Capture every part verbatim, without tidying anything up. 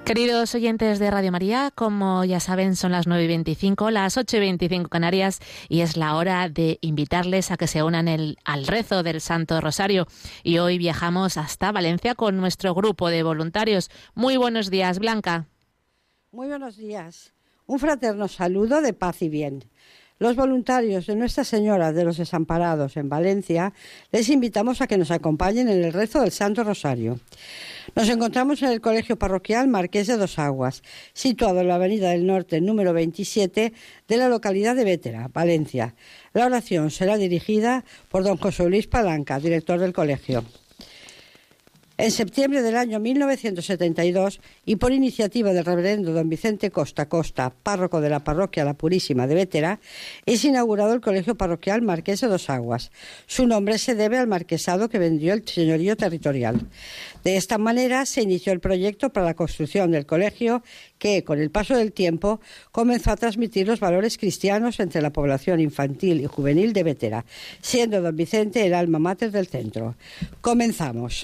Queridos oyentes de Radio María, como ya saben, son las nueve y veinticinco, las ocho y veinticinco Canarias, y es la hora de invitarles a que se unan el, al rezo del Santo Rosario. Y hoy viajamos hasta Valencia con nuestro grupo de voluntarios. Muy buenos días, Blanca. Muy buenos días. Un fraterno saludo de paz y bien. Los voluntarios de Nuestra Señora de los Desamparados en Valencia les invitamos a que nos acompañen en el rezo del Santo Rosario. Nos encontramos en el Colegio Parroquial Marqués de Dos Aguas, situado en la Avenida del Norte número veintisiete de la localidad de Bétera, Valencia. La oración será dirigida por don José Luis Palanca, director del colegio. En septiembre del año mil novecientos setenta y dos, y por iniciativa del reverendo don Vicente Costa Costa, párroco de la parroquia La Purísima de Bétera, es inaugurado el Colegio Parroquial Marqués de Dos Aguas. Su nombre se debe al marquesado que vendió el señorío territorial. De esta manera se inició el proyecto para la construcción del colegio que, con el paso del tiempo, comenzó a transmitir los valores cristianos entre la población infantil y juvenil de Bétera, siendo don Vicente el alma mater del centro. Comenzamos.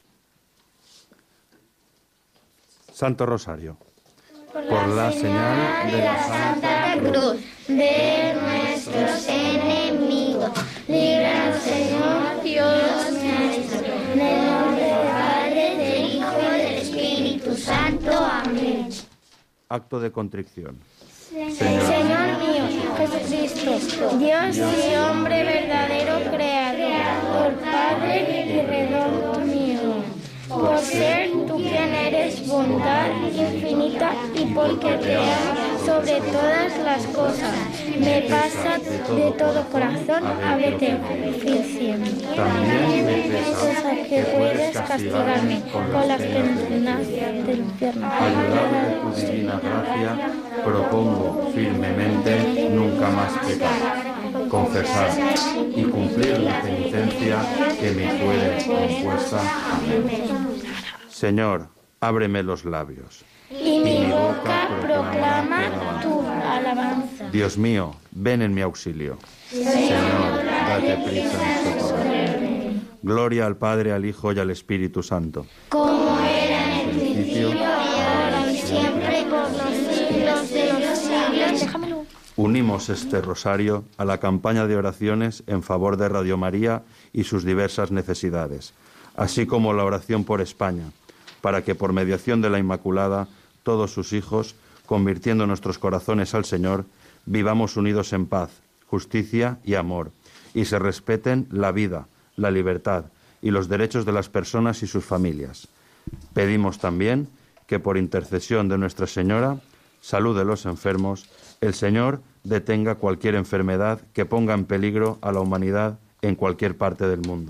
Santo Rosario. Por la, Por la señal de la Santa Cruz de nuestros enemigos, líbranos, Señor Dios nuestro, en el nombre del Padre, del Hijo y del Espíritu Santo. Amén. Acto de contrición. Señor, Señor mío, Jesucristo, Dios y hombre verdadero, creador, Padre y redentor mío, por ser tú quien eres bondad infinita y porque te amo sobre todas las cosas, me pasa de todo corazón a verte siempre. También me pesa que puedes castigarme con las penas del infierno. Ayudado de tu divina gracia, propongo firmemente nunca más pecar, confesar y cumplir la penitencia que me fuere impuesta. Amén. Señor, ábreme los labios. Y mi boca proclama tu alabanza. Dios mío, ven en mi auxilio. Señor, date prisa en socorrerme. Gloria al Padre, al Hijo y al Espíritu Santo. Como era en el principio, ahora y siempre, por los siglos de los siglos. Déjamelo. Unimos este rosario a la campaña de oraciones en favor de Radio María y sus diversas necesidades, así como la oración por España, para que por mediación de la Inmaculada, todos sus hijos, convirtiendo nuestros corazones al Señor, vivamos unidos en paz, justicia y amor, y se respeten la vida, la libertad y los derechos de las personas y sus familias. Pedimos también que por intercesión de Nuestra Señora, salud de los enfermos, el Señor detenga cualquier enfermedad que ponga en peligro a la humanidad en cualquier parte del mundo.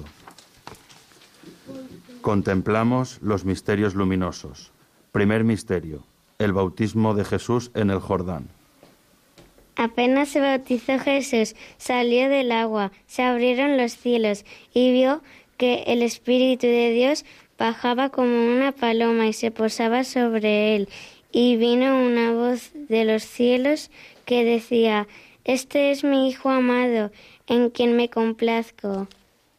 Contemplamos los misterios luminosos. Primer misterio, el bautismo de Jesús en el Jordán. Apenas se bautizó Jesús, salió del agua, se abrieron los cielos y vio que el Espíritu de Dios bajaba como una paloma y se posaba sobre él. Y vino una voz de los cielos que decía: Este es mi Hijo amado, en quien me complazco.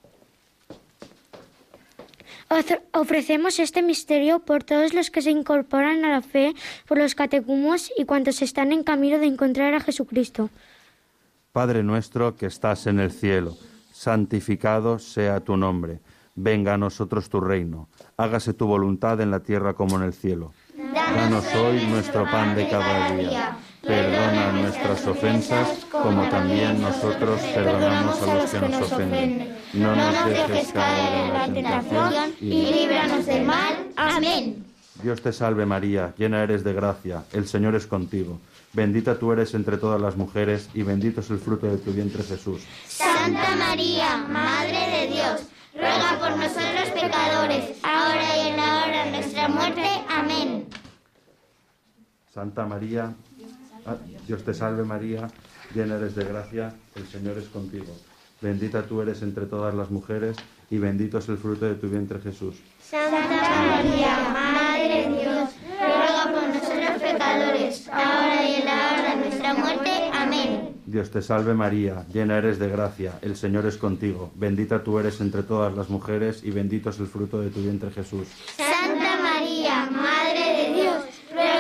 Ofrecemos este misterio por todos los que se incorporan a la fe, por los catecúmenos y cuantos están en camino de encontrar a Jesucristo. Padre nuestro que estás en el cielo, santificado sea tu nombre. Venga a nosotros tu reino. Hágase tu voluntad en la tierra como en el cielo. Danos hoy nuestro pan de cada día. Perdona nuestras ofensas, como también nosotros perdonamos a los que nos ofenden. No nos dejes caer en la tentación y líbranos del mal. Amén. Dios te salve María, llena eres de gracia, el Señor es contigo. Bendita tú eres entre todas las mujeres y bendito es el fruto de tu vientre Jesús. Santa María, Madre de Dios, ruega por nosotros pecadores, ahora y en la hora de nuestra muerte. Amén. Santa María, Dios te salve María, llena eres de gracia, el Señor es contigo. Bendita tú eres entre todas las mujeres y bendito es el fruto de tu vientre Jesús. Santa María, Madre de Dios, ruega por nosotros pecadores, ahora y en la hora de nuestra muerte. Amén. Dios te salve María, llena eres de gracia, el Señor es contigo. Bendita tú eres entre todas las mujeres y bendito es el fruto de tu vientre Jesús. Santa María, Madre de Dios,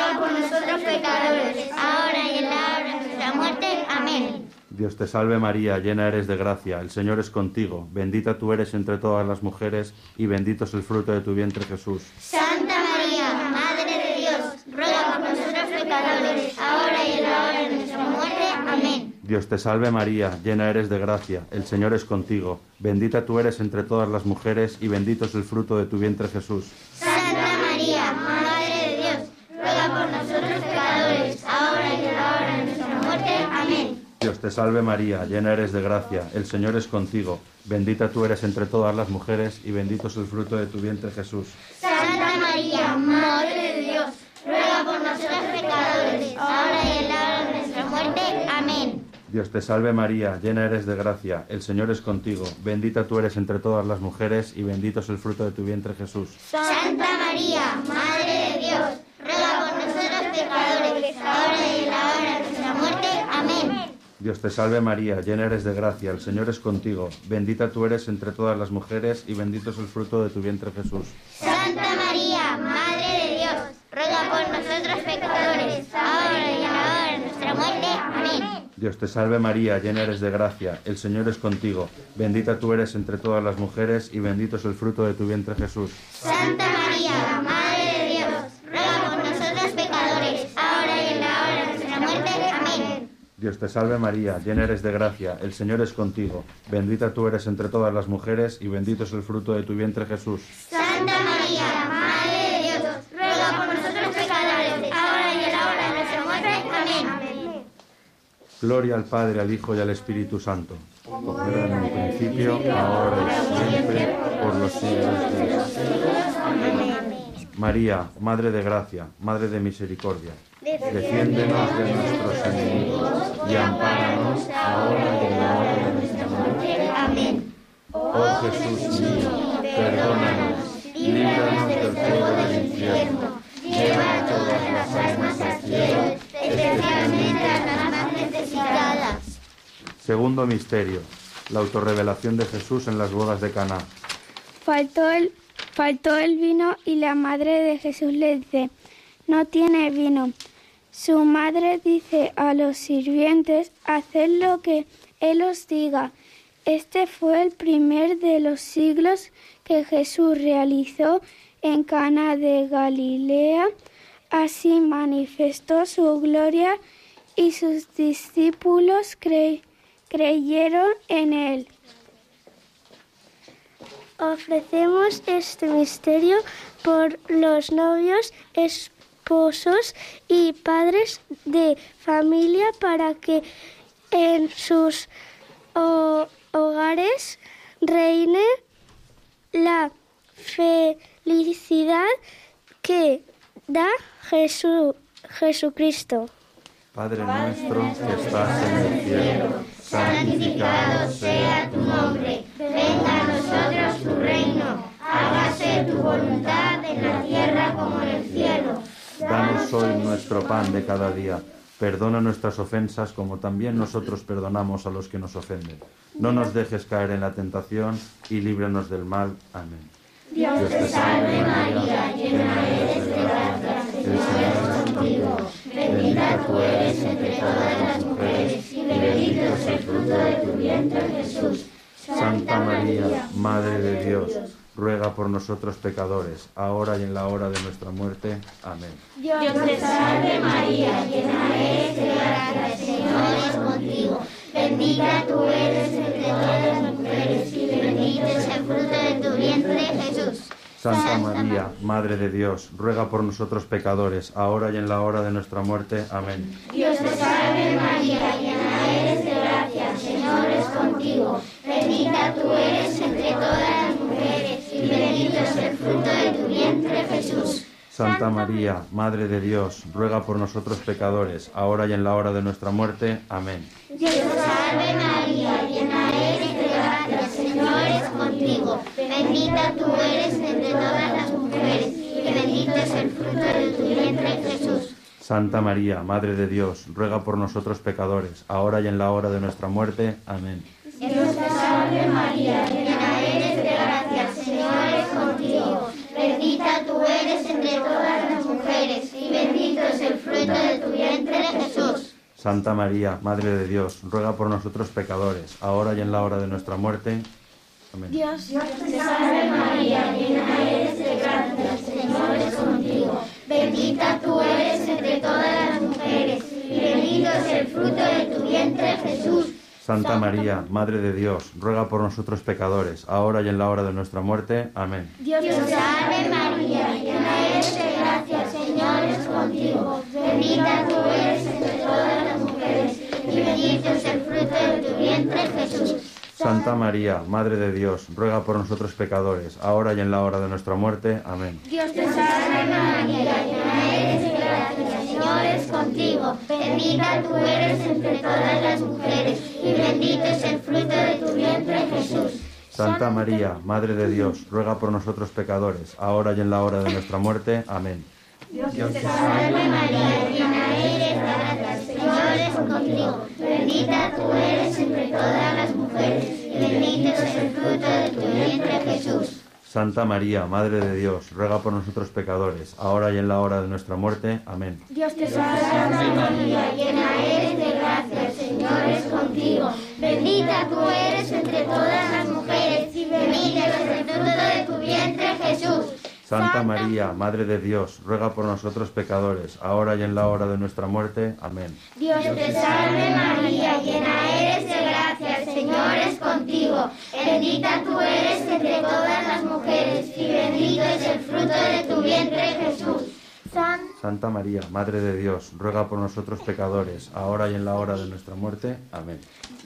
ruega por nosotros pecadores, ahora y en la hora de nuestra muerte. Amén. Dios te salve María, llena eres de gracia, el Señor es contigo, bendita tú eres entre todas las mujeres y bendito es el fruto de tu vientre Jesús. Santa María, Madre de Dios, ruega por nosotros pecadores, ahora y en la hora de nuestra muerte. Amén. Dios te salve María, llena eres de gracia, el Señor es contigo, bendita tú eres entre todas las mujeres y bendito es el fruto de tu vientre Jesús. Santa María, Madre de Dios, ruega por nosotros pecadores, ahora y en la hora de nuestra muerte. Amén. Dios te salve María, llena eres de gracia, el Señor es contigo, bendita tú eres entre todas las mujeres y bendito es el fruto de tu vientre Jesús. Santa María, Madre de Dios, ruega por nosotros pecadores, ahora y en la hora de nuestra muerte. Amén. Dios te salve María, llena eres de gracia, el Señor es contigo, bendita tú eres entre todas las mujeres y bendito es el fruto de tu vientre Jesús. Santa María, Madre de Dios, ruega por nosotros pecadores, ahora y en la hora de nuestra muerte. Amén. Dios te salve María, llena eres de gracia, el Señor es contigo, bendita tú eres entre todas las mujeres y bendito es el fruto de tu vientre Jesús. Santa María, Madre de Dios, ruega por nosotros pecadores, ahora y en la hora de nuestra muerte. Amén. Dios te salve María, llena eres de gracia, el Señor es contigo, bendita tú eres entre todas las mujeres y bendito es el fruto de tu vientre Jesús. Santa María, Madre de Dios, ruega por nosotros pecadores, ahora y en la hora de nuestra muerte. Amén. Dios te salve María, llena eres de gracia, el Señor es contigo, bendita tú eres entre todas las mujeres y bendito es el fruto de tu vientre Jesús. Santa María, Madre de Dios, ruega por nosotros pecadores, ahora y en la hora de nuestra muerte. Amén. Gloria al Padre, al Hijo y al Espíritu Santo, como era en el principio, ahora y siempre, por los siglos de los siglos. Amén. María, Madre de gracia, Madre de misericordia, defiéndenos de nuestros enemigos y ampáranos ahora y en la hora de nuestra muerte. Amén. Oh Jesús mío, perdónanos, líbranos del fuego del infierno, lleva a todas las almas al cielo, especialmente a las más necesitadas. Segundo misterio, la autorrevelación de Jesús en las bodas de Caná. Faltó el, faltó el vino y la madre de Jesús le dice, no tiene vino. Su madre dice a los sirvientes, haced lo que él os diga. Este fue el primer de los siglos que Jesús realizó en Caná de Galilea. Así manifestó su gloria y sus discípulos cre- creyeron en él. Ofrecemos este misterio por los novios, esposos y padres de familia para que en sus ho- hogares reine la felicidad que da Jesús, Jesucristo. Padre nuestro que estás en el cielo, santificado sea tu nombre, venga a nosotros tu reino, hágase tu voluntad en la tierra como en el cielo. danos hoy nuestro pan de cada día. Perdona nuestras ofensas como también nosotros perdonamos a los que nos ofenden. No nos dejes caer en la tentación y líbranos del mal. Amén. Dios te salve María, llena eres de gracia, el Señor es contigo. Bendita tú eres entre todas las mujeres y bendito es el fruto de tu vientre Jesús. Santa María, Madre de Dios, ruega por nosotros pecadores, ahora y en la hora de nuestra muerte. Amén. Dios te salve María, llena eres de gracia, el Señor es contigo. Bendita tú eres entre todas las mujeres y bendito es el fruto de tu vientre Jesús. Santa María, Madre de Dios, ruega por nosotros pecadores, ahora y en la hora de nuestra muerte. Amén. Dios te salve María, llena eres de gracia, el Señor es contigo. Bendita tú eres entre todas las mujeres y bendito es el fruto de tu vientre Jesús. Santa María, Madre de Dios, ruega por nosotros pecadores, ahora y en la hora de nuestra muerte. Amén. Dios te salve María, llena eres de gracia, el Señor es contigo. Bendita tú eres entre todas las mujeres y bendito es el fruto de tu vientre Jesús. Santa María, Madre de Dios, ruega por nosotros pecadores, ahora y en la hora de nuestra muerte. Amén. Dios te salve María, llena eres de gracia, el Señor es contigo. Bendita tú eres entre todas las mujeres y bendito bendito es el fruto de tu vientre, Jesús. Santa María, Madre de Dios, ruega por nosotros pecadores, ahora y en la hora de nuestra muerte. Amén. Dios, Dios te salve María, llena eres de gracia, el Señor es contigo. Bendita tú eres entre todas las mujeres, y bendito es el fruto de tu vientre, Jesús. Santa María, Madre de Dios, ruega por nosotros pecadores, ahora y en la hora de nuestra muerte. Amén. Dios te salve María, llena eres de gracia, el Señor es contigo. Bendita tú eres entre todas las mujeres, y bendito es el fruto de tu vientre, Jesús. Santa María, Madre de Dios, ruega por nosotros pecadores, ahora y en la hora de nuestra muerte. Amén. Dios te salve María, llena eres de gracia, el Señor es contigo. Bendita tú eres entre todas las mujeres, y bendito es el fruto de tu vientre, Jesús. Santa María, Madre de Dios, ruega por nosotros pecadores, ahora y en la hora de nuestra muerte. Amén. Dios te salve María, llena eres de gracia, el Señor es contigo. Bendita tú eres entre todas las mujeres, y bendito es el fruto de tu vientre, Jesús. Santa María, Madre de Dios, ruega por nosotros pecadores, ahora y en la hora de nuestra muerte. Amén. Dios te salve María, llena eres de gracia, el Señor es contigo. Bendita tú eres entre todas las mujeres, y bendito es el fruto de tu vientre, Jesús. Santa María, Madre de Dios, ruega por nosotros pecadores, ahora y en la hora de nuestra muerte. Amén. Dios te salve María, llena eres de gracia, el Señor es contigo. Bendita tú eres entre todas las mujeres, y bendito es el fruto de tu vientre, Jesús. San... Santa María, Madre de Dios, ruega por nosotros pecadores, ahora y en la hora de nuestra muerte. Amén.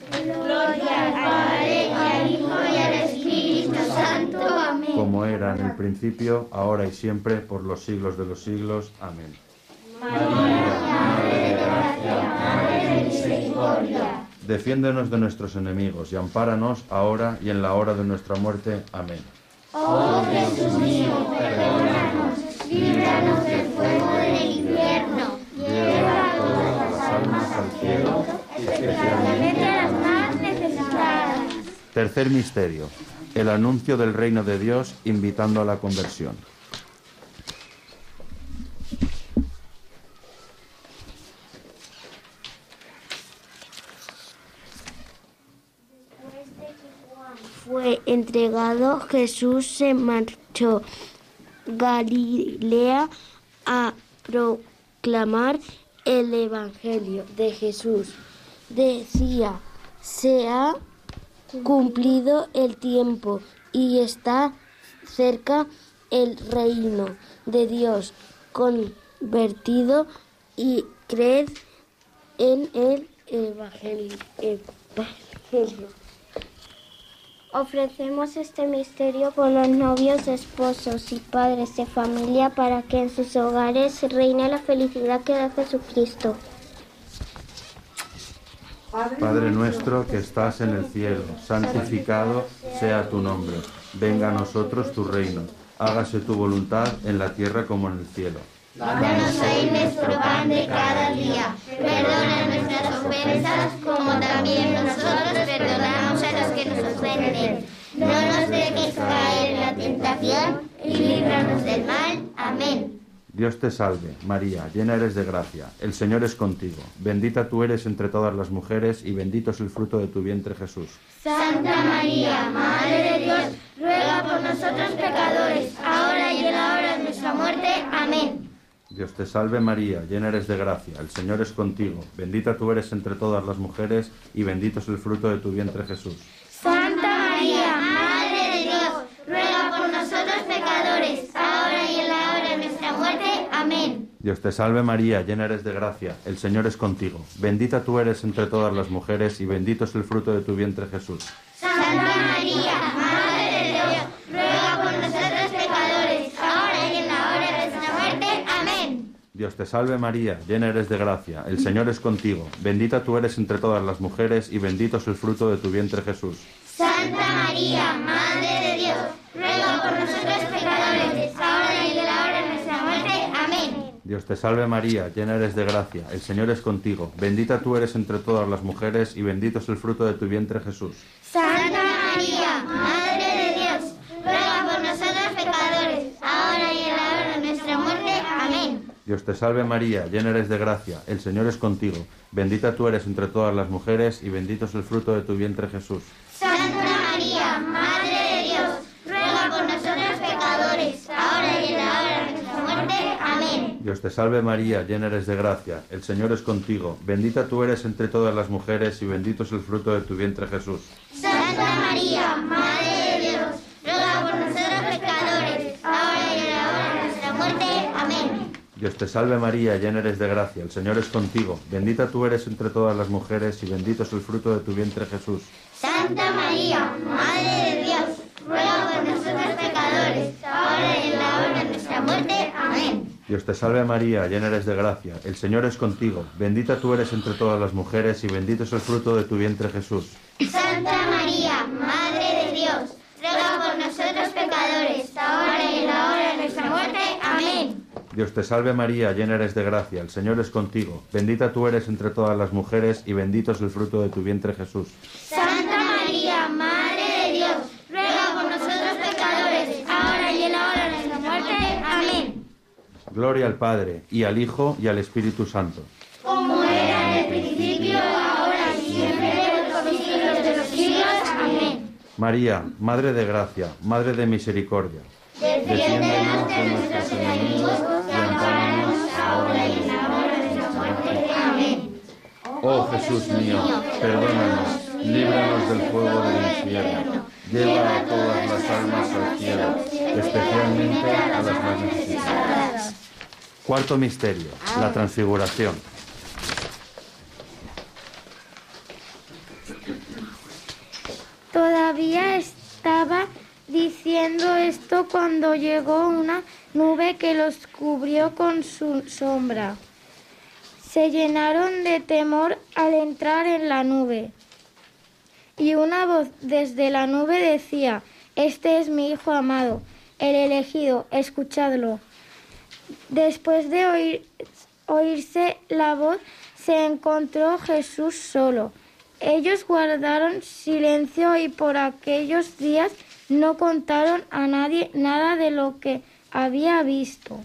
Gloria al Padre, y al Hijo, y al Espíritu Santo. Amén. Como era en el principio, ahora y siempre, por los siglos de los siglos. Amén. María, Madre de gracia, Madre de misericordia. Defiéndenos de nuestros enemigos y ampáranos ahora y en la hora de nuestra muerte. Amén. Oh Jesús mío, perdónanos, líbranos del fuego del infierno, lleva todas las almas al cielo, especialmente a las más necesitadas. Tercer misterio, el anuncio del reino de Dios invitando a la conversión. Fue entregado, Jesús se marchó a Galilea a proclamar el Evangelio de Jesús. Decía, se ha cumplido el tiempo y está cerca el reino de Dios. Convertido y creed en el Evangelio. Evangelio. Ofrecemos este misterio por los novios, esposos y padres de familia para que en sus hogares reine la felicidad que da Jesucristo. Padre nuestro que estás en el cielo, santificado sea tu nombre. Venga a nosotros tu reino. Hágase tu voluntad en la tierra como en el cielo. Danos hoy nuestro pan de cada día. Perdona nuestras ofensas, como también nosotros perdonamos a los que nos ofenden. No nos dejes caer en la tentación y líbranos del mal. Amén. Dios te salve, María, llena eres de gracia. El Señor es contigo. Bendita tú eres entre todas las mujeres y bendito es el fruto de tu vientre, Jesús. Santa María, Madre de Dios, ruega por nosotros pecadores, ahora y en la hora de nuestra muerte. Amén. Dios te salve María, llena eres de gracia, el Señor es contigo, bendita tú eres entre todas las mujeres y bendito es el fruto de tu vientre Jesús. Santa María, Madre de Dios, ruega por nosotros pecadores, ahora y en la hora de nuestra muerte. Amén. Dios te salve María, llena eres de gracia, el Señor es contigo, bendita tú eres entre todas las mujeres y bendito es el fruto de tu vientre Jesús. Santa María, Madre de Dios, ruega por nosotros pecadores, ahora y en la hora de nuestra muerte. Amén. Dios te salve María, llena eres de gracia, el Señor es contigo, bendita tú eres entre todas las mujeres y bendito es el fruto de tu vientre Jesús. Santa María, Madre de Dios, ruega por nosotros pecadores, ahora y en la hora de nuestra muerte. Amén. Dios te salve María, llena eres de gracia, el Señor es contigo, bendita tú eres entre todas las mujeres y bendito es el fruto de tu vientre Jesús. Santa María, Madre de Dios, ruega por nosotros pecadores, ahora y en la hora de nuestra muerte. Amén. Dios te salve María, llena eres de gracia, el Señor es contigo. Bendita tú eres entre todas las mujeres y bendito es el fruto de tu vientre Jesús. Santa María, Madre de Dios, ruega por nosotros pecadores, ahora y en la hora de nuestra muerte. Amén. Dios te salve María, llena eres de gracia, el Señor es contigo. Bendita tú eres entre todas las mujeres y bendito es el fruto de tu vientre Jesús. Santa María, Madre de Dios, ruega por nosotros pecadores, ahora y en la hora de nuestra muerte. Amén. Dios te salve María, llena eres de gracia, el Señor es contigo. Bendita tú eres entre todas las mujeres y bendito es el fruto de tu vientre Jesús. Santa María, Madre de Dios, ruega por nosotros pecadores, ahora y en la hora de nuestra muerte. Amén. Dios te salve María, llena eres de gracia, el Señor es contigo. Bendita tú eres entre todas las mujeres y bendito es el fruto de tu vientre Jesús. Santa María, Madre de Dios, ruega por nosotros pecadores, ahora y en la hora de nuestra muerte. Amén. Dios te salve María, llena eres de gracia, el Señor es contigo. Bendita tú eres entre todas las mujeres y bendito es el fruto de tu vientre Jesús. Santa María, Madre de Dios, ruega por nosotros pecadores, ahora y en la hora de nuestra muerte. Amén. Gloria al Padre, y al Hijo, y al Espíritu Santo. Como era en el principio, ahora y siempre, por los siglos de los siglos. Amén. María, Madre de gracia, Madre de misericordia, defiéndenos de nuestros enemigos y ampáranos ahora y en la hora de nuestra muerte. Amén. Oh Jesús mío, perdónanos, líbranos del fuego del infierno, lleva a todas las almas al cielo, especialmente a las más necesitadas. Cuarto misterio, la transfiguración. Todavía estaba diciendo esto cuando llegó una nube que los cubrió con su sombra. Se llenaron de temor al entrar en la nube. Y una voz desde la nube decía: Este es mi Hijo amado, el elegido, escuchadlo. Después de oír, oírse la voz, se encontró Jesús solo. Ellos guardaron silencio y por aquellos días no contaron a nadie nada de lo que había visto.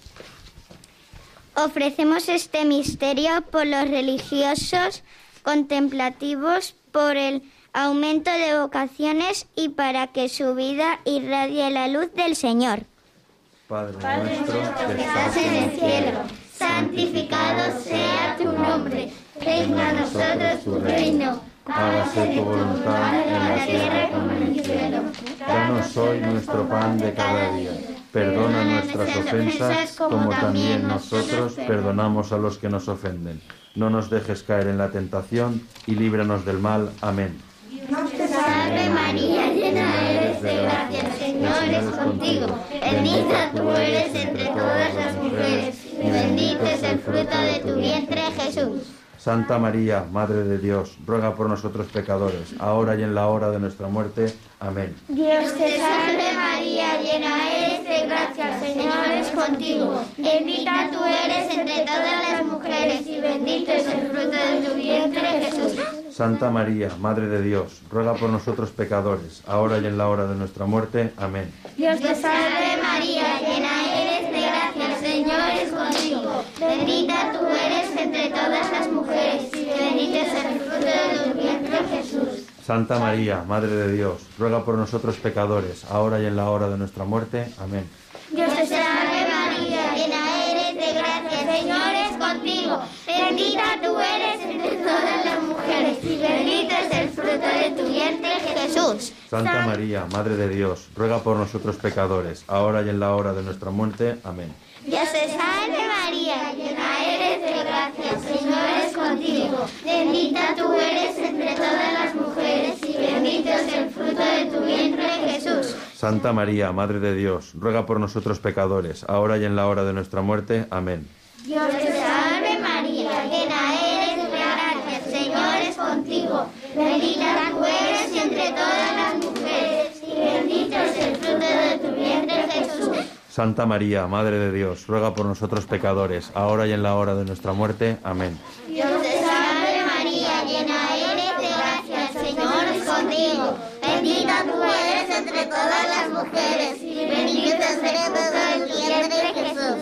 Ofrecemos este misterio por los religiosos contemplativos, por el aumento de vocaciones y para que su vida irradie la luz del Señor. Padre, Padre nuestro, que estás en el cielo, santificado sea tu nombre. Venga a nosotros tu reino. hágase tu voluntad en la tierra como en el cielo. Danos hoy nuestro pan de cada día. Perdona nuestras ofensas como también nosotros perdonamos a los que nos ofenden. No nos dejes caer en la tentación y líbranos del mal. Amén. Dios te salve María, llena eres de gracia, el Señor es contigo. Bendita tú eres entre todas las mujeres y bendito es el fruto de tu vientre, Jesús. Santa María, Madre de Dios, ruega por nosotros pecadores, ahora y en la hora de nuestra muerte. Amén. Dios te salve María, llena eres de gracia, el Señor es contigo. Bendita tú eres entre todas las mujeres y bendito es el fruto de tu vientre, Jesús. Santa María, Madre de Dios, ruega por nosotros pecadores, ahora y en la hora de nuestra muerte. Amén. Dios te salve María, llena eres de gracia, el Señor es contigo. Bendita tú eres entre todas las mujeres y bendito es el fruto de tu vientre, Jesús. Santa María, Madre de Dios, ruega por nosotros pecadores, ahora y en la hora de nuestra muerte. Amén. Dios te salve María, llena eres de gracia, el Señor es contigo. Bendita tú eres entre todas las mujeres y bendito es el fruto de tu vientre, Jesús. Santa María, Madre de Dios, ruega por nosotros pecadores, ahora y en la hora de nuestra muerte. Amén. Dios te salve María, llena eres de gracia, el Señor es contigo. Bendita tú eres entre todas las mujeres y bendito es el fruto de tu vientre, Jesús. Santa María, Madre de Dios, ruega por nosotros pecadores, ahora y en la hora de nuestra muerte. Amén. Dios te salve María, llena eres de gracia, el Señor es contigo. Bendita tú eres entre todas las mujeres y bendito es el fruto de tu vientre, Jesús. Santa María, Madre de Dios, ruega por nosotros pecadores, ahora y en la hora de nuestra muerte. Amén. Dios te salve María, llena eres de gracia, el Señor es contigo. Bendita tú eres entre todas las mujeres y bendito es el fruto de tu vientre, Jesús.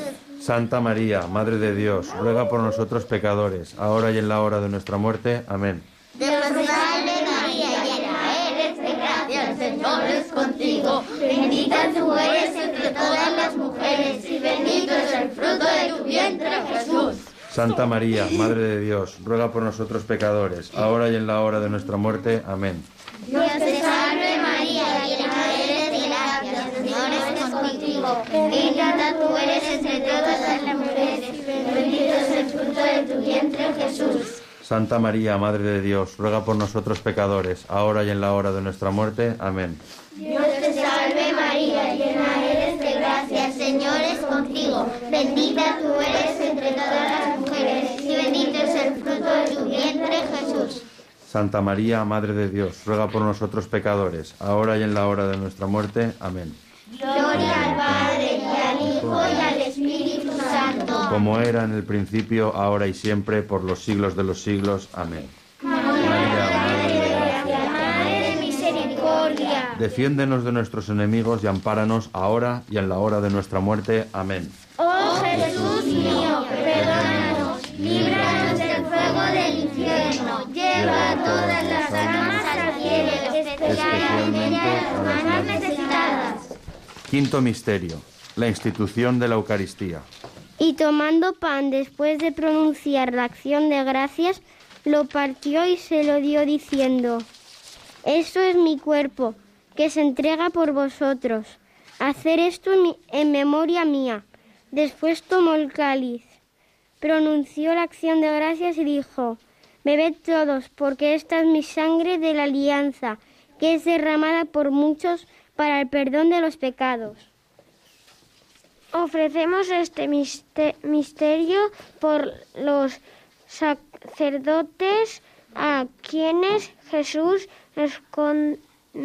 Santa María, Madre de Dios, ruega por nosotros pecadores, ahora y en la hora de nuestra muerte. Amén. Dios te salve María, llena eres de gracia, el Señor es contigo. Bendita tú eres entre todas las mujeres y bendito es el fruto de tu vientre, Jesús. Santa María, Madre de Dios, ruega por nosotros pecadores, ahora y en la hora de nuestra muerte. Amén. Dios te salve María, llena eres de gracia, el Señor es contigo. Bendita tú eres entre todas las mujeres y bendito es el fruto de tu vientre, Jesús. Santa María, Madre de Dios, ruega por nosotros pecadores, ahora y en la hora de nuestra muerte. Amén. Dios te salve María, llena eres de gracia, el Señor es contigo. Bendita tú eres entre todas las mujeres y bendito es el fruto de tu vientre, Jesús. Santa María, Madre de Dios, ruega por nosotros pecadores, ahora y en la hora de nuestra muerte. Amén. Gloria al Padre, y al Hijo, y al Espíritu Santo. Como era en el principio, ahora y siempre, por los siglos de los siglos. Amén. María, Madre de gracia, Madre de misericordia. Defiéndenos de nuestros enemigos y ampáranos ahora y en la hora de nuestra muerte. Amén. Oh Jesús mío, perdónanos, líbranos del fuego del infierno, lleva a todas las almas al cielo, especialmente a las más necesitadas. Quinto misterio, la institución de la Eucaristía. Y tomando pan después de pronunciar la acción de gracias, lo partió y se lo dio diciendo: esto es mi cuerpo, que se entrega por vosotros. Hacer esto en, mi, en memoria mía. Después tomó el cáliz, pronunció la acción de gracias y dijo: bebed todos, porque esta es mi sangre de la alianza, que es derramada por muchos para el perdón de los pecados. Ofrecemos este misterio por los sacerdotes a quienes Jesús encomendó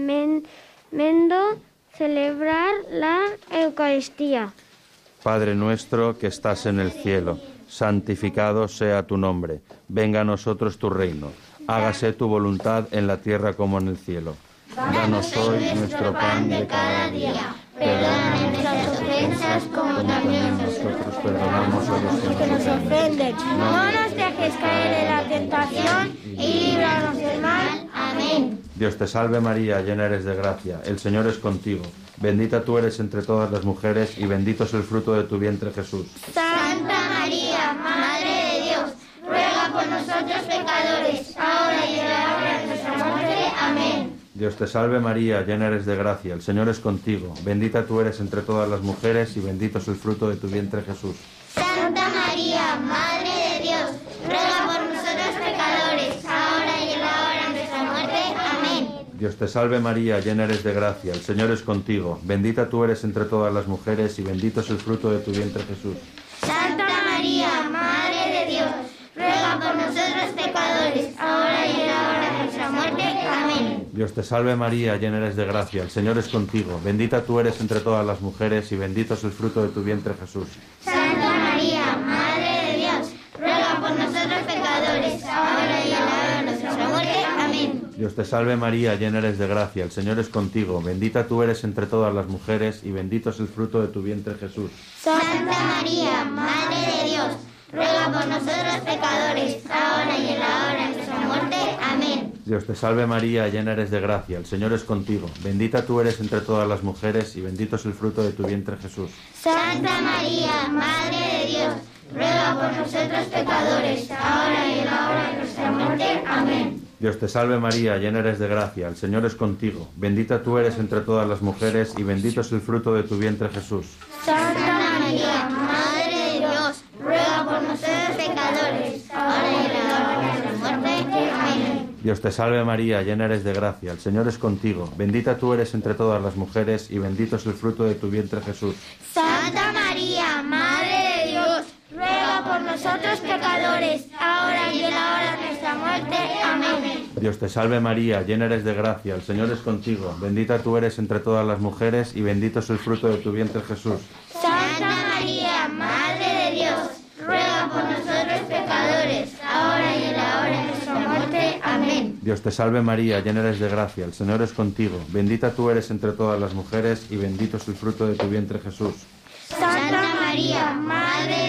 celebrar la Eucaristía. Padre nuestro que estás en el cielo, santificado sea tu nombre. Venga a nosotros tu reino. Hágase tu voluntad en la tierra como en el cielo. Danos hoy nuestro pan de cada día. Perdona nuestras ofensas como también nosotros perdonamos a los que nos ofenden. No nos dejes caer en la tentación y líbranos del mal. Amén. Dios te salve María, llena eres de gracia. El Señor es contigo. Bendita tú eres entre todas las mujeres y bendito es el fruto de tu vientre, Jesús. Santa María, Madre de Dios, ruega por nosotros pecadores, ahora y en la hora de nuestra muerte. Amén. Dios te salve María, llena eres de gracia, el Señor es contigo, bendita tú eres entre todas las mujeres y bendito es el fruto de tu vientre, Jesús. Santa María, Madre de Dios, ruega por nosotros pecadores, ahora y en la hora de nuestra muerte. Amén. Dios te salve María, llena eres de gracia, el Señor es contigo, bendita tú eres entre todas las mujeres y bendito es el fruto de tu vientre, Jesús. Santa María, Madre de Dios, ruega por nosotros pecadores, ahora y en la hora de nuestra muerte. Amén. Dios te salve María, llena eres de gracia, el Señor es contigo, bendita tú eres entre todas las mujeres y bendito es el fruto de tu vientre, Jesús. Santa María, Madre de Dios, ruega por nosotros pecadores, ahora y en la hora de nuestra muerte. Amén. Dios te salve María, llena eres de gracia, el Señor es contigo, bendita tú eres entre todas las mujeres y bendito es el fruto de tu vientre, Jesús. Santa María, Madre de Dios, ruega por nosotros pecadores, ahora y en la hora de nuestra muerte. Amén. Dios te salve María, llena eres de gracia, el Señor es contigo, bendita tú eres entre todas las mujeres y bendito es el fruto de tu vientre, Jesús. Santa María, Madre de Dios, ruega por nosotros pecadores, ahora y en la hora de nuestra muerte. Amén. Dios te salve María, llena eres de gracia, el Señor es contigo, bendita tú eres entre todas las mujeres y bendito es el fruto de tu vientre, Jesús. Santa María, Madre de Dios, ruega por nosotros pecadores, ahora y en la hora de nuestra muerte. Amén. Dios te salve María, llena eres de gracia, el Señor es contigo, bendita tú eres entre todas las mujeres y bendito es el fruto de tu vientre, Jesús. Santa María, Madre de Dios, ruega por nosotros pecadores, ahora y en la hora de nuestra muerte. Amén. Dios te salve María, llena eres de gracia, el Señor es contigo, bendita tú eres entre todas las mujeres y bendito es el fruto de tu vientre, Jesús. Santa María, Madre de Dios, ruega por nosotros pecadores, ahora y en la hora de nuestra muerte. Amén. Dios te salve María, llena eres de gracia, el Señor es contigo, bendita tú eres entre todas las mujeres y bendito es el fruto de tu vientre, Jesús. Santa María, Madre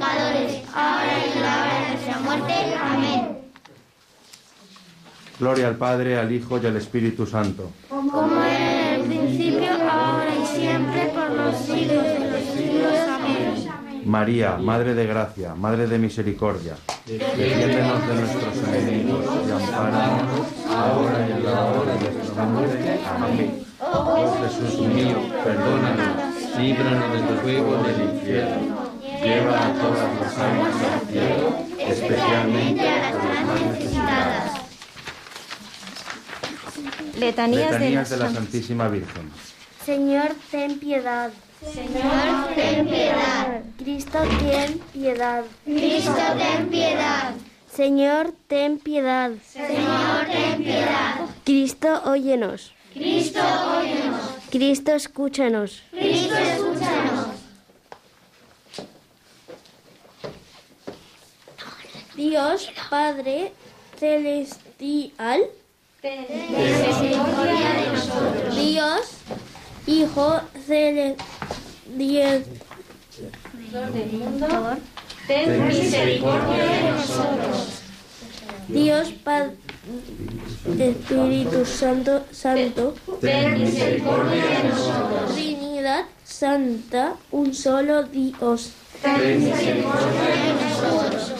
pecadores, ahora y en la hora de nuestra muerte. Amén. Gloria al Padre, al Hijo y al Espíritu Santo. Como era en el principio, ahora y siempre, por los siglos de los siglos. Amén. María, Madre de Gracia, Madre de Misericordia, defiéndenos de nuestros enemigos y ampáranos ahora y en la hora de nuestra muerte. Amén. Oh Jesús mío, perdónanos, líbranos del fuego del infierno, lleva a todas las almas al cielo, especialmente a las más necesitadas. Letanías, Letanías de, de la Santísima Virgen. Señor, ten piedad. Señor, ten piedad. Cristo, ten piedad. Cristo, ten piedad. Señor, ten piedad. Señor, ten piedad. Cristo, óyenos. Cristo, óyenos. Cristo, escúchanos. Cristo, escúchanos. Dios Padre Celestial, ten misericordia de nosotros. Dios Hijo Celestial, ten misericordia de nosotros. Dios Padre Espíritu Santo, Santo, ten misericordia de nosotros. Trinidad Santa, un solo Dios. Ten misericordia de nosotros.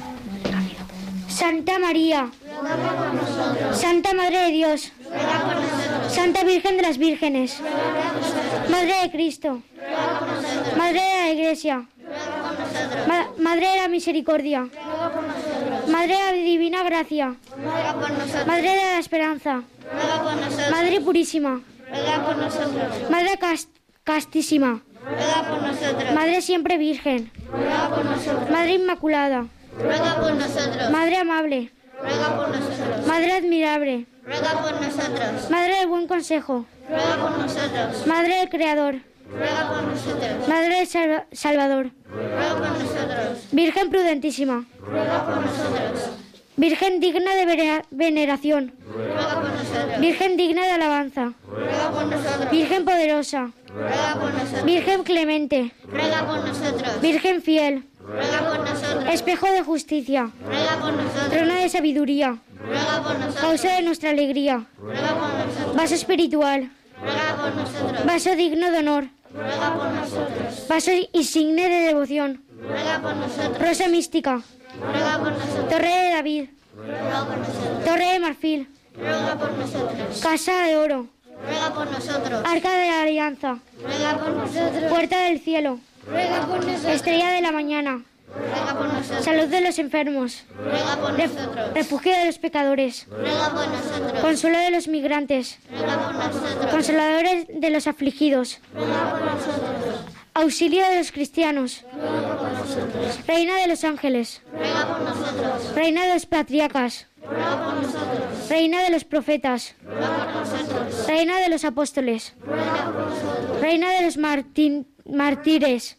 Santa María, Ruega por nosotros. Santa Madre de Dios, Ruega por nosotros. Santa Virgen de las Vírgenes, Ruega por nosotros. Madre de Cristo, Ruega por nosotros. Madre de la Iglesia, Ruega por nosotros. Ma- Madre de la Misericordia, Ruega por nosotros. Madre de la Divina Gracia, Ruega por nosotros. Madre de la Esperanza, Ruega por nosotros. Madre Purísima, Ruega por nosotros. Madre cas- Castísima, Ruega por nosotros. Madre Siempre Virgen, Ruega por nosotros. Madre Inmaculada, Ruega por nosotros. Madre Amable, Ruega por nosotros. Madre Admirable, Ruega por nosotros. Madre de Buen Consejo, Ruega por nosotros. Madre del Creador, Ruega por nosotros. Madre del Salva- Salvador, Ruega por nosotros. Virgen Prudentísima, Ruega por nosotros. Virgen digna de venera- veneración, Ruega por nosotros. Virgen digna de alabanza, Ruega por nosotros. Virgen poderosa, Ruega por nosotros. Virgen clemente, Ruega por nosotros. Virgen fiel, Ruega por nosotros. espejo de justicia, Ruega por nosotros. trono de sabiduría, Ruega por nosotros. causa de nuestra alegría, Ruega por nosotros. vaso espiritual, Ruega por nosotros. vaso digno de honor, Ruega por nosotros. vaso insigne de devoción, Ruega por nosotros. rosa mística, Ruega por nosotros. torre de David, Ruega por nosotros. torre de marfil, Ruega por nosotros. casa de oro, Ruega por nosotros. arca de la alianza, Ruega por nosotros. puerta del cielo, Ruega por nosotros. estrella de la mañana, Ruega por nosotros. salud de los enfermos, Ruega por ref- nosotros. refugio de los pecadores, Ruega por nosotros. consuelo de los migrantes, Ruega por nosotros. consoladores de los afligidos, Ruega por nosotros. auxilio de los cristianos, Ruega por nosotros. reina de los ángeles, Ruega por nosotros. reina de los patriarcas, Ruega por nosotros. reina de los profetas, Ruega por nosotros. reina de los apóstoles, Ruega por nosotros. reina de los martín- mártires,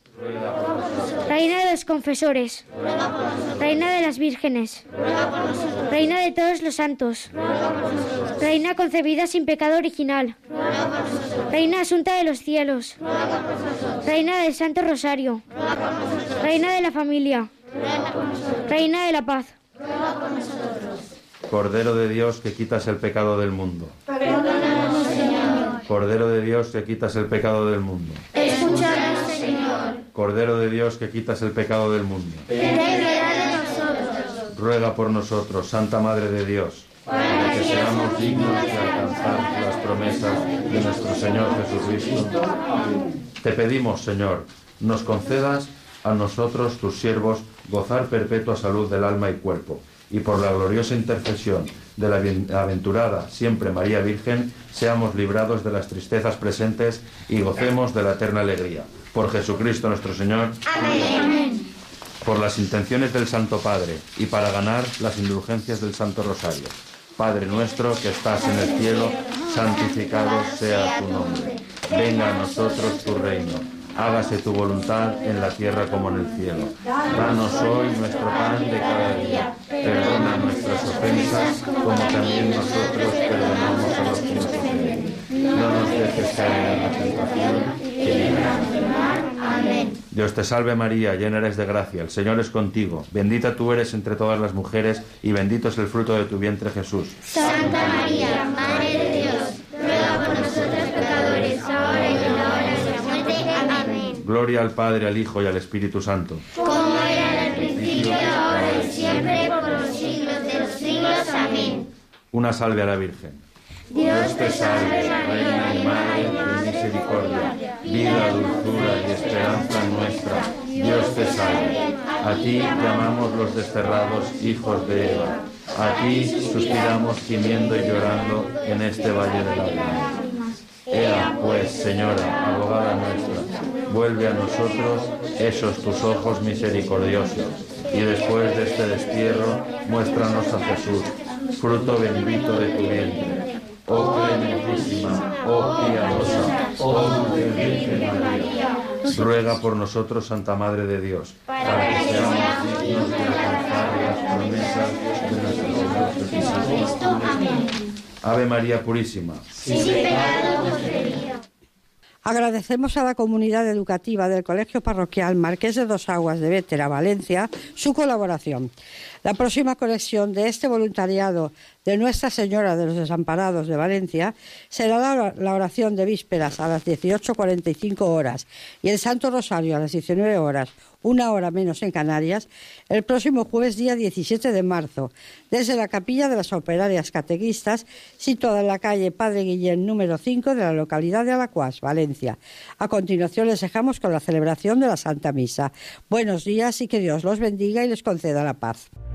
reina de los confesores, Ruega por nosotros. reina de las vírgenes, Ruega por nosotros. reina de todos los santos, Ruega por nosotros. reina concebida sin pecado original, Ruega por nosotros. reina asunta de los cielos, Ruega por nosotros. reina del Santo Rosario, Ruega por nosotros. reina de la familia, Ruega por nosotros. reina de la paz, Ruega por nosotros. Cordero de Dios que quitas el pecado del mundo. Perdónanos, Señor. Cordero de Dios que quitas el pecado del mundo. Escúchanos, Señor. Cordero de Dios que quitas el pecado del mundo. Ten piedad de nosotros. Ruega por nosotros, Santa Madre de Dios, para que seamos dignos de alcanzar las promesas de nuestro Señor Jesucristo. Te pedimos, Señor, nos concedas a nosotros, tus siervos, gozar perpetua salud del alma y cuerpo, y por la gloriosa intercesión de la bienaventurada siempre María Virgen, seamos librados de las tristezas presentes y gocemos de la eterna alegría. Por Jesucristo nuestro Señor. Amén. Por las intenciones del Santo Padre y para ganar las indulgencias del Santo Rosario. Padre nuestro que estás en el cielo, santificado sea tu nombre. Venga a nosotros tu reino. Hágase tu voluntad en la tierra como en el cielo. Danos hoy nuestro pan de cada día. Perdona nuestras ofensas como también nosotros perdonamos a los que nos ofenden. No nos dejes caer en la tentación y líbranos del mal. Amén. Dios te salve María, llena eres de gracia, el Señor es contigo. Bendita tú eres entre todas las mujeres y bendito es el fruto de tu vientre Jesús. Santa María, Madre de Dios, ruega por nosotros pecadores, ahora y en la hora de nuestra muerte. Amén. Gloria al Padre, al Hijo y al Espíritu Santo. Como era en el principio, ahora y siempre, por los siglos de los siglos. Amén. Una salve a la Virgen. Dios te salve, Reina y Madre de misericordia, vida, dulzura y esperanza nuestra. Dios te salve. A ti llamamos los desterrados hijos de Eva. A ti suspiramos gimiendo y llorando en este valle de lágrimas. Ea, pues, Señora, abogada nuestra, vuelve a nosotros esos tus ojos misericordiosos, y después de este destierro, muéstranos a Jesús, fruto bendito de tu vientre. Oh clementísima, oh piadosa, oh dulce Virgen María, ruega por nosotros, Santa Madre de Dios, para que seamos dignos de alcanzar las promesas de nuestro Señor Jesucristo. Amén. Ave María Purísima, sin pecado concebido. Agradecemos a la comunidad educativa del Colegio Parroquial Marqués de Dos Aguas de Bétera, Valencia, su colaboración. La próxima conexión de este voluntariado de Nuestra Señora de los Desamparados de Valencia será la, la oración de vísperas a las dieciocho cuarenta y cinco horas y el Santo Rosario a las diecinueve horas, una hora menos en Canarias, el próximo jueves día diecisiete de marzo, desde la Capilla de las Operarias Catequistas, situada en la calle Padre Guillén número cinco de la localidad de Alacuás, Valencia. A continuación les dejamos con la celebración de la Santa Misa. Buenos días y que Dios los bendiga y les conceda la paz.